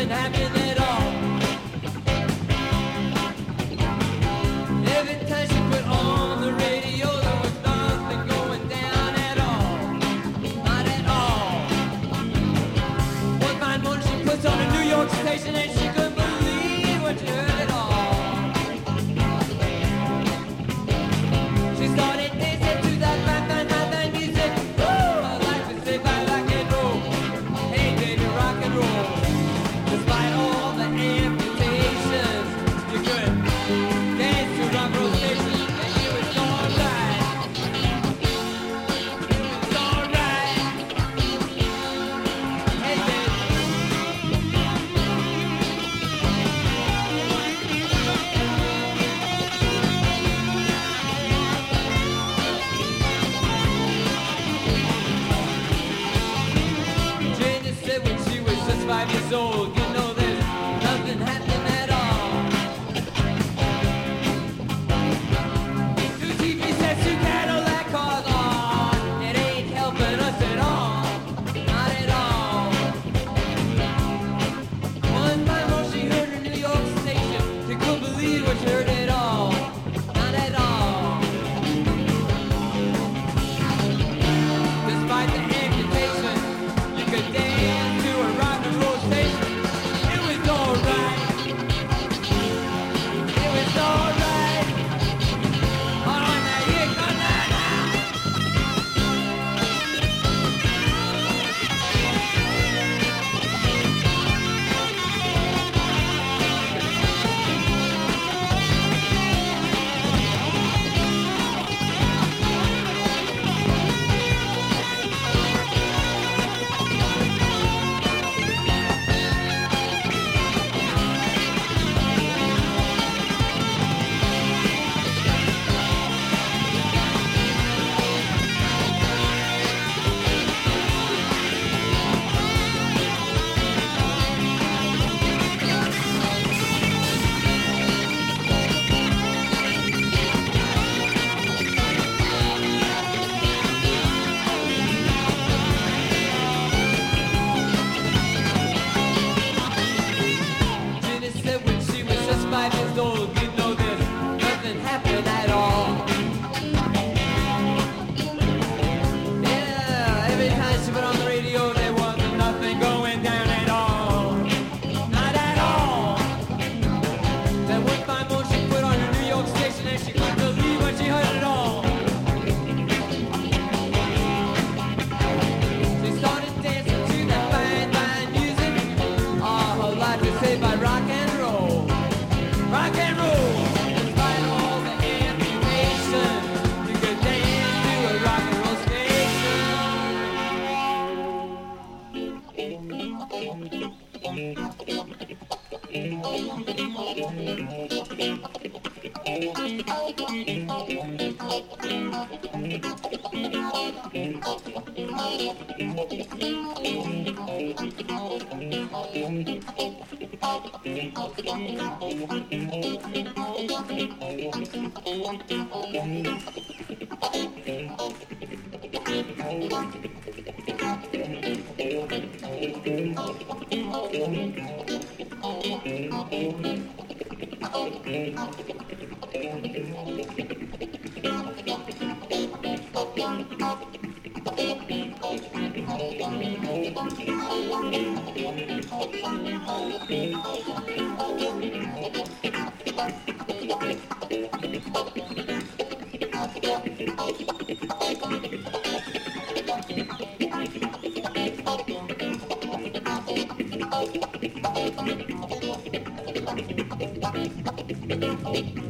nothing happened at all. Every time she put on the radio, there was nothing going down at all. Not at all. One fine morning she puts on a New York station and she couldn't believe what she heard at all. She started dancing to that fine music. Ooh, I like to say bye rock and roll. Hey baby, rock and roll. Despite all the amputations, you could dance to rock and roll station, and it was alright. It was alright. Hey baby. Jane said when she was just 5 years old, you know there's nothing happening at all. Two TV sets, two Cadillac cars on. It ain't helping us at all. Not at all. One time when she heard her New York station, she couldn't believe what she heard at all. Not at all. Despite the amputation, you could dance to a rock and roll station. It was alright. It was alright. Hold on now, here comes that now. Jenny said when she was just 5 years old, you know there's nothing happened at all. Yeah, every time she put on the radio, there wasn't nothing going down at all. Not at all. Then one fine morning she put on her New York station and she couldn't believe what she heard at all. She started dancing to that fine music. All her life was saved by rock and roll. Rock and roll. Despite all the amputation, you could dance to a rock and roll station. Thank you.